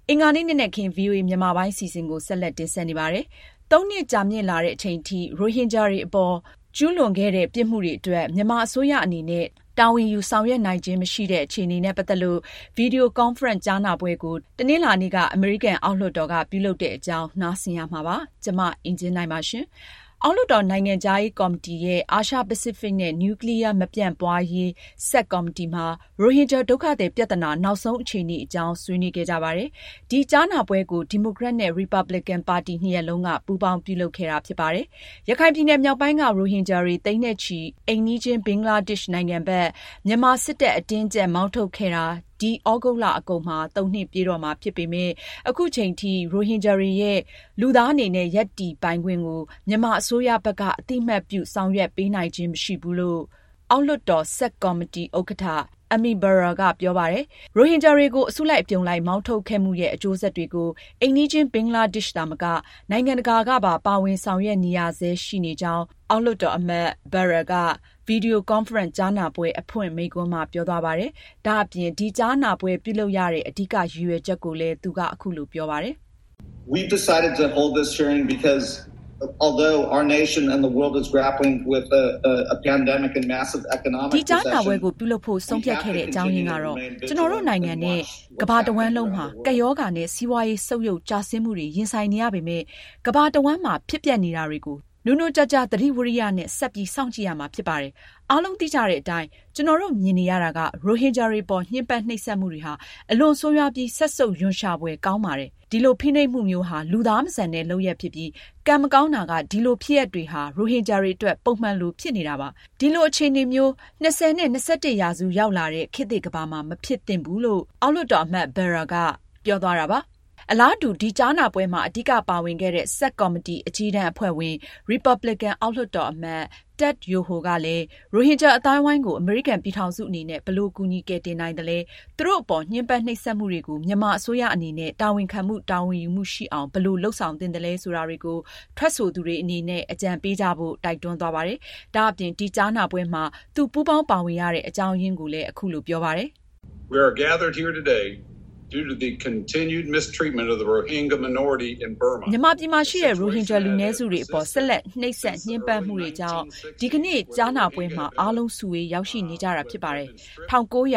အင်္ဂါနေ့နဲ့ခင် VOA မြန်မာပိုင်းစီစဉ်ကိုဆက်လက်တင်ဆက်နေပါတယ်။ 3 နှစ်ကြာမြင့်လာတဲ့အချိန်ထိရိုဟင်ဂျာတွေအပေါ်ကျူးလွန်ခဲ့တဲ့ပြစ်မှုတွေအတွက်မြန်မာအစိုးရအနေနဲ့တာဝန်ယူဆောင်ရွက်နိုင်ခြင်းမရှိတဲ့အခြေအနေနဲ့ပတ်သက်လို့ဗီဒီယိုကွန်ဖရင့်ကြားနာပွဲကိုတနင်္လာနေ့ကအမေရိကန်အောက်လွှတ်တော်ကပြုလုပ်တဲ့အကြောင်းနားဆင်ရမှာပါ။ကျွန်မအင်ဂျင်နိုင်ပါရှင်။အောက်လွှတ်တော်နိုင်ငံခြားရေးကော်မတီရဲ့အာရှပစိဖိတ်နဲ့နျူကလ িয়ার မပြန့်ပွားရေးဆက်ကော်မတီမှာရိုဟင်ဂျာဒုက္ခသည်ပြဿနာနောက်ဆုံးအခြေအနေအကြောင်းဆွေးနွေးခဲ့ကြပါတယ်။ဒီကြားနာပွဲကိုဒီမိုကရက်နဲ့ရီပတ်ဘလစ်ကန်ပါတီနှစ်ရပ်လုံးကပူးပေါင်းပြုလုပ်ခဲ့တာဖြစ်ပါတယ်။ရခိုင်ပြည်နယ်မြောက်ပိုင်းကရိုဟင်ဂျာတွေသိန်းနဲ့ချီအိမ်နီးချင်းဘင်္ဂလားဒေ့ရှ်နိုင်ငံဘက်မြန်မာစစ်တပ်အတင်းကျပ်မောင်းထုတ်ခဲ့တာဒီဩဂုတ်လအကုန်မှာ3 နှစ်ပြည့်တော့မှာဖြစ်ပေမဲ့အခုချိန်ထိရိုဟင်ဂျာတွေရဲ့လူသားအနေနဲ့ရပ်တည်ပိုင်ခွင့်ကိုမြန်မာအစိုးရဘက်ကအတိမတ်ပြုဆောင်ရွက်ပေးနိုင်ခြင်းမရှိဘူးလို့အောက်လွှတ်တော်ဆက်ကော်မတီဥက္ကဋ္ဌAmi Bera ကပြောပါတယ်။ရိုဟင်ဂျာတွေကိုအစုလိုက်အပြုံလိုက်မောင်းထုတ်ခဲ့မှုရဲ့အကျိုးဆက်တွေကိုအိမ်နီးချင်းဘင်္ဂလားဒေ့ရှ်သာမကနိုင်ငံတကာကပါပါဝင်ဆောင်ရွက်နေရဆဲရှိနေကြောင်းအောက်လွှတ်တော်အမတ် Bera ကဗီဒီယိုကွန်ဖရင့်ကြားနာပွဲအဖွင့်မိန့်ခွန်းမှာပြောသွားပါတယ်။ဒါအပြင်ဒီကြားနာပွဲပြုလုပ်ရတဲ့အဓိကရည်ရွယ်ချက်ကိုလည်းသူကအခုလိုပြောပါတယ်။ We've decided to hold this hearing because although our nation and the world is grappling with a pandemic and massive economic recession ဒီကြားနာပွဲကိုပြုလုပ်ဖို့ဆုံးဖြတ်ခဲ့တဲ့အကြောင်းရင်းကတော့ကျွန်တော်တို့နိုင်ငံနဲ့ကမ္ဘာတဝန်းလုံးမှာကပ်ရောဂါနဲ့စီးပွားရေးဆုတ်ယုတ်ကျဆင်းမှုတွေရင်ဆိုင်နေရပေမဲ့ကမ္ဘာတဝန်းမှာဖြစ်ပျက်နေတာတွေကိုနုံကြသတိဝရိယနဲ့ဆက်ပြီးစောင့်ကြည့်ရမှာဖြစ်ပါတယ်။အားလုံးသိကြတဲ့အတိုင်းကျွန်တော်တို့မြင်နေရတာကရိုဟင်ဂျာတွေပေါ်ညှဉ်းပန်းနှိပ်စက်မှုတွေဟာအလွန်ဆိုးရွားပြီးဆက်ဆုပ်ယွန်ရှာဖွယ်ကောင်းပါတယ်။ဒီလိုဖိနှိပ်မှုမျိုးဟာလူသားမဆန်တဲ့လုပ်ရပ်ဖြစ်ပြီးကံမကောင်းတာကဒီလိုဖြစ်ရပ်တွေဟာရိုဟင်ဂျာတွေအတွက်ပုံမှန်လိုဖြစ်နေတာပါ။ဒီလိုအခြေအနေမျိုး20နဲ့21ရာစုရောက်လာတဲ့ခေတ်သစ်ကမ္ဘာမှာမဖြစ်သင့်ဘူးလို့အောက်လွှတ်တော်အမတ် Bera ကပြောသွားတာပါ။အလားတူဒီကြားနာပွဲမှာအဓိကပါဝင်ခဲ့တဲ့ဆက်ကော်မတီအကြီးတန်းအဖွဲ့ဝင် Republican အောက်လွှတ်တော်အမတ် Ted Yoho ကလည်းရိုဟင်ဂျာအတိုင်းဝိုင်းကိုအမေရိကန်ပြည်ထောင်စုအနေနဲ့ဘယ်လိုကူညီကယ်တင်နိုင်သလဲသူတို့အပေါ်ညှဉ်းပန်းနှိပ်စက်မှုတွေကိုမြန်မာအစိုးရအနေနဲ့တာဝန်ခံမှုတာဝန်ယူမှုရှိအောင်ဘယ်လိုလှုပ်ဆောင်သင့်တယ်လဲဆိုတာတွေကိုထွက်ဆိုသူတွေအနေနဲ့အကြံပေးကြဖို့တိုက်တွန်းသွားပါတယ်။ဒါအပြင်ဒီကြားနာပွဲမှာသူပူးပေါင်းပါဝင်ရတဲ့အကြောင်းရင်းကိုလည်းအခုလိုပြောပါတယ်။ We are gathered here today due to the continued mistreatment of the Rohingya minority in Burma. မြန်မာပြည်မှာရှိတဲ့ရိုဟင်ဂျာလူနည်းစုတွေအပေါ်ဆက်လက်နှိပ်စက်ညှဉ်းပန်းမှုတွေကြောင့်ဒီကနေ့ကြားနာပွဲမှာအားလုံးစုဝေးရောက်ရှိနေကြတာဖြစ်ပါတယ်။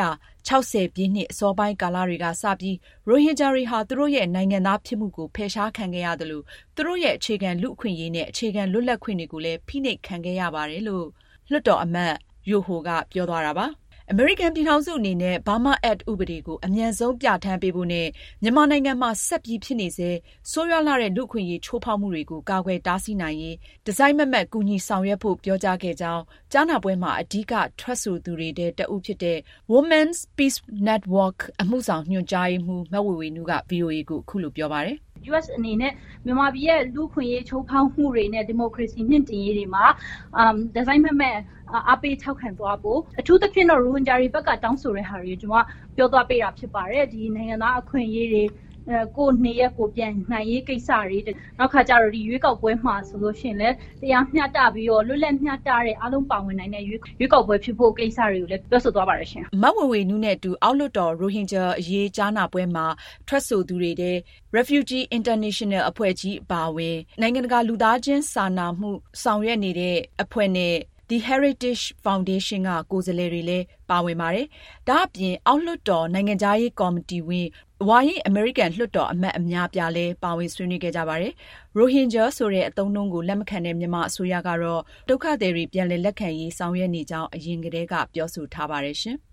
1960ပြည့်နှစ်အစောပိုင်းကာလတွေကစပြီးရိုဟင်ဂျာတွေဟာသူတို့ရဲ့နိုင်ငံသားဖြစ်မှုကိုဖယ်ရှားခံခဲ့ရတယ်လို့သူတို့ရဲ့အခြေခံလူ့အခွင့်အရေးနဲ့အခြေခံလွတ်လပ်ခွင့်တွေကိုလည်းဖိနှိပ်ခံခဲ့ရပါတယ်လို့လွှတ်တော်အမတ် Yoho ကပြောသွားတာပါ။အမေရိကန်ပြည်ထောင်စုအနေနဲ့ Burma Act ဥပဒေကိုအမြန်ဆုံးပြဋ္ဌာန်းပေးဖို့နဲ့မြန်မာနိုင်ငံမှာဆက်ပြီးဖြစ်နေစေဆိုးရွားလာတဲ့လူ့အခွင့်အရေးချိုးဖောက်မှုတွေကိုကာကွယ်တားဆီးနိုင်ရေးဒီဇိုင်းမမတ်ကူညီဆောင်ရွက်ဖို့ပြောကြားခဲ့ကြောင်းကြားနာပွဲမှာအဓိကထွက်ဆိုသူတွေတဦးဖြစ်တဲ့ Women's Peace Network အမှုဆောင်ညွှန်ကြားရေးမှူးမဝေဝေနုက VOA ကိုအခုလိုပြောပါတယ်။ US အနေနဲ့မြန်မာပြည်ရဲ့လူ့အခွင့်အရေးချိုးဖောက်မှုတွေနဲ့ဒီမိုကရေစီမြင့်တင်ရေးတွေမှာဒီဇိုင်းမမတ်အားပေးထောက်ခံသွားဖို့အထူးသဖြင့်တော့ရိုဟင်ဂျာတွေဘက်ကတောင်းဆိုတဲ့ဟာတွေကျွန်တော်ပြောသွားပေးတာဖြစ်ပါတယ်ဒီနိုင်ငံသားအခွင့်အရေးတွေကိုနေရက်ကိုပြန်နိုင်ရေးကိစ္စတွေနောက်ခါကျတော့ဒီရွေးကောက်ပွဲမှာဆိုလို့ရှိရင်လည်းတရားမျှတပြီးတော့လွတ်လပ်မျှတတဲ့အားလုံးပါဝင်နိုင်တဲ့ရွေးကောက်ပွဲဖြစ်ဖို့ကိစ္စတွေကိုလည်းပြောဆိုသွားပါတယ်ရှင်မဝေဝေနုနဲ့တူအောက်လွှတ်တော်ရိုဟင်ဂျာအရေးကြားနာပွဲမှာထွက်ဆိုသူတွေတဲ့ Refugee International အဖွဲ့ကြီးအပါအဝင်နိုင်ငံတကာလူသားချင်းစာနာမှုဆောင်ရွက်နေတဲ့အဖွဲ့နဲ့The Heritage Foundation ကကိုယ်စားလှယ်တွေလည်းပါဝင်ပါတယ်။ဒါအပြင်အောက်လွှတ်တော်နိုင်ငံခြားရေးကော်မတီဝင်ဝါရင့်အမေရိကန်လွှတ်တော်အမတ်အများပြားလည်းပါဝင်ဆွေးနွေးခဲ့ကြပါတယ်။ Rohingya ဆိုတဲ့အသုံးအနှုန်းကိုလက်မခံတဲ့မြန်မာအစိုးရကတော့ဒုက္ခသည်တွေပြန်လည်လက်ခံရေးဆောင်ရွက်နေကြောင်းအရင်ကတည်းကပြောဆိုထားပါတယ်ရှင်။